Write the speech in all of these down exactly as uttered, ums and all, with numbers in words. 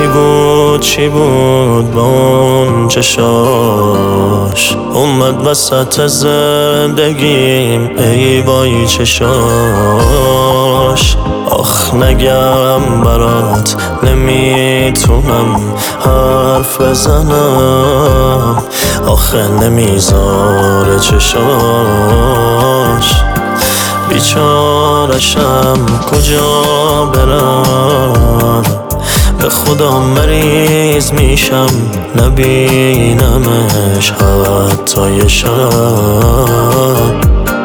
کی بود چی بود با اون چشاش، اومد وسط زندگیم ای بایی چشاش. آخ نگم برات نمیتونم حرف بزنم، آخه نمیذاره چشاش. بیچارشم کجا برم، به خدا مریض میشم نبینمش حتی یه شب.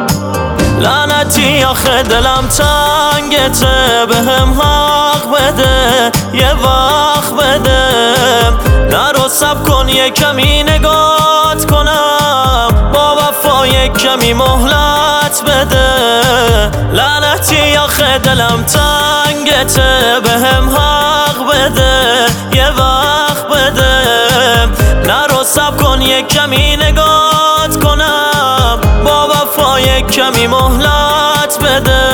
لعنتی آخه دلم تنگته، به هم حق بده یه وقت بده. نرو سب کن یه کمی نگات کنم، با وفا یه کمی مهلت بده. لعنتی آخه دلم تنگته، به هم حق بده یه وقت بده. نرو سب کن یه کمی نگات کنم، با وفا یه کمی مهلت بده.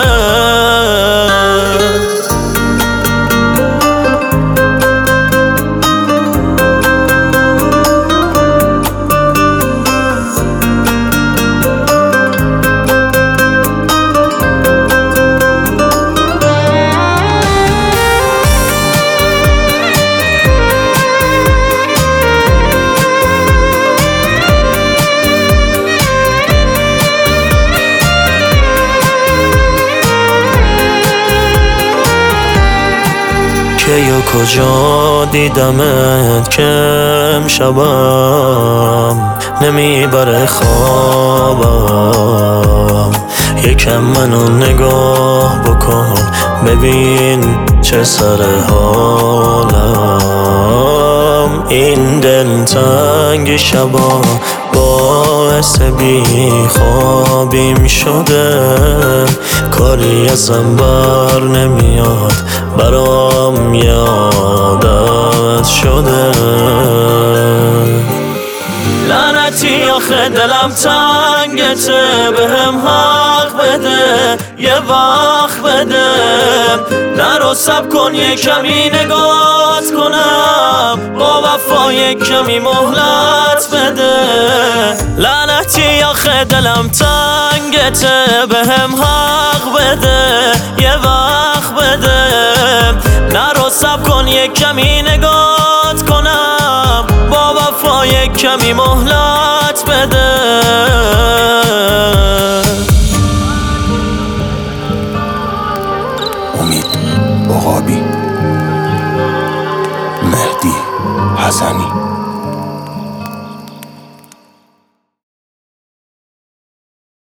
یا کجا دیدمت که امشبم نمیبره خوابم. یکم منو نگاه بکن ببین چه سر حالم. این دل تنگ شبا باعث بی خوابیم شده، کاری ازم بر نمیاد برام یادت شده. لعنتی آخه دلم تنگته، به هم حق بده یه وقت بده. نرو سب کن یه کمی نگات کنم، با وفا یه کمی مهلت بده. لعنتی آخه دلم تنگته، به هم حق بده یه وقت بده. نرو سب کن یه کمی نگات کنم، با وفا یه کمی مهلت بده. امید عقابی، مهدی حسنی.